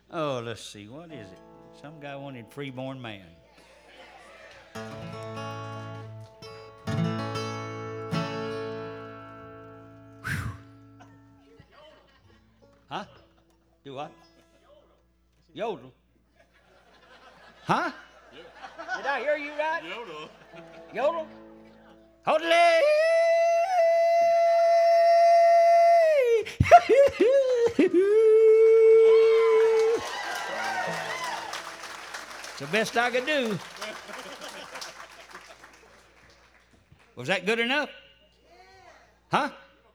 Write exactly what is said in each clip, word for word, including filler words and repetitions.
Oh, let's see. What is it? Some guy wanted freeborn man. Whew. Huh? Do what? Yodel. Huh? Did I hear you right? Yodel. Yodel? Hodley! It's the best I could do. Was that good enough? Huh?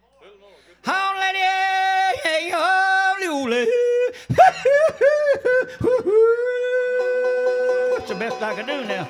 It's the best I can do now.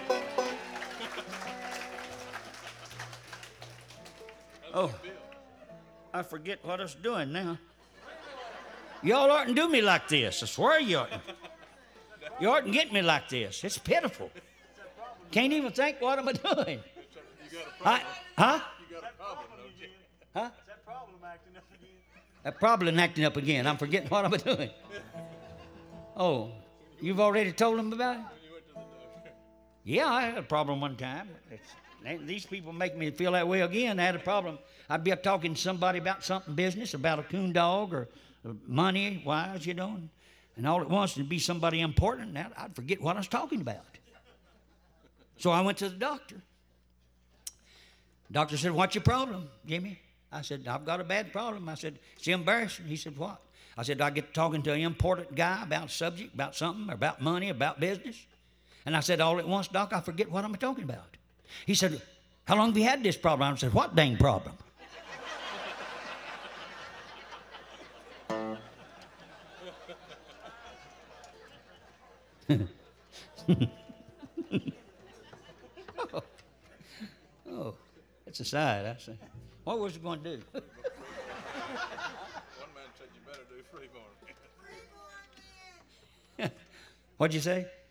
Oh, I forget what I was doing now. Y'all oughtn't do me like this. I swear you oughtn't. You oughtn't get me like this. It's pitiful. Can't even think what am I doing. I, huh? You got a problem, don't you? Huh? Is that problem acting up again? That problem acting up again. I'm forgetting what I'm doing. Oh, you've already told them about it? Yeah, I had a problem one time. It's, these people make me feel that way again. I had a problem. I'd be talking to somebody about something business, about a coon dog or money-wise, you know, and, and all at once it'd be somebody important. Now I'd forget what I was talking about. So I went to the doctor. Doctor said, "What's your problem, Jimmy?" I said, "I've got a bad problem." I said, "It's embarrassing." He said, "What?" I said, "I get talking to an important guy about a subject, about something, or about money, about business." And I said, all at once, "Doc, I forget what I'm talking about." He said, "How long have you had this problem?" I said, "What dang problem?" oh. oh, it's a side. I said, what was you going to do? One man said you better do freeborn. What'd you say?